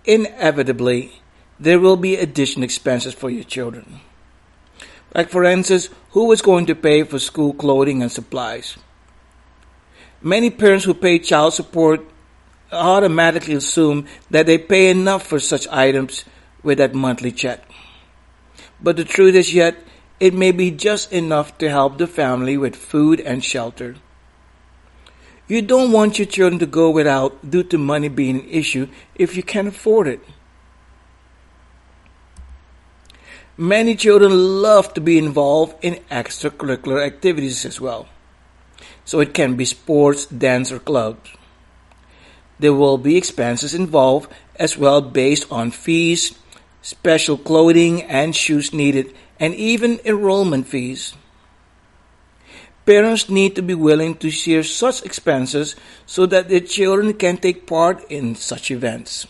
Inevitably, there will be additional expenses for your children. Like, for instance, who is going to pay for school clothing and supplies? Many parents who pay child support automatically assume that they pay enough for such items with that monthly check. But the truth is yet, it may be just enough to help the family with food and shelter. You don't want your children to go without due to money being an issue if you can afford it. Many children love to be involved in extracurricular activities as well. So it can be sports, dance, or clubs. There will be expenses involved as well based on fees, special clothing and shoes needed, and even enrollment fees. Parents need to be willing to share such expenses so that their children can take part in such events.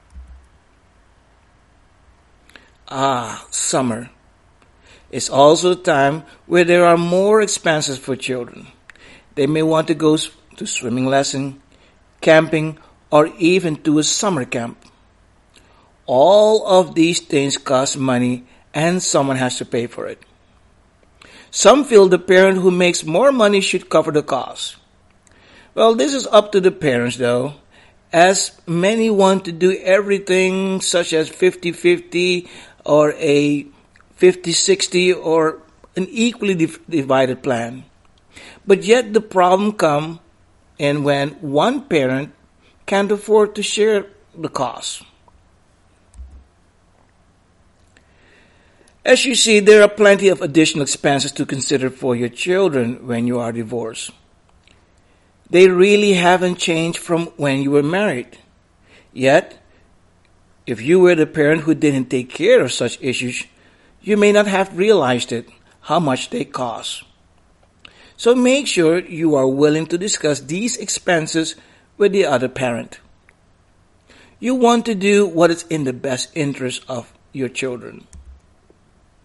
Summer is also a time where there are more expenses for children. They may want to go to swimming lesson, camping, or even to a summer camp. All of these things cost money and someone has to pay for it. Some feel the parent who makes more money should cover the cost. Well, this is up to the parents though, as many want to do everything such as 50-50 or a 50-60 or an equally divided plan. But yet the problem comes in when one parent can't afford to share the cost. As you see, there are plenty of additional expenses to consider for your children when you are divorced. They really haven't changed from when you were married. Yet, if you were the parent who didn't take care of such issues, you may not have realized it, how much they cost. So make sure you are willing to discuss these expenses with the other parent. You want to do what is in the best interest of your children.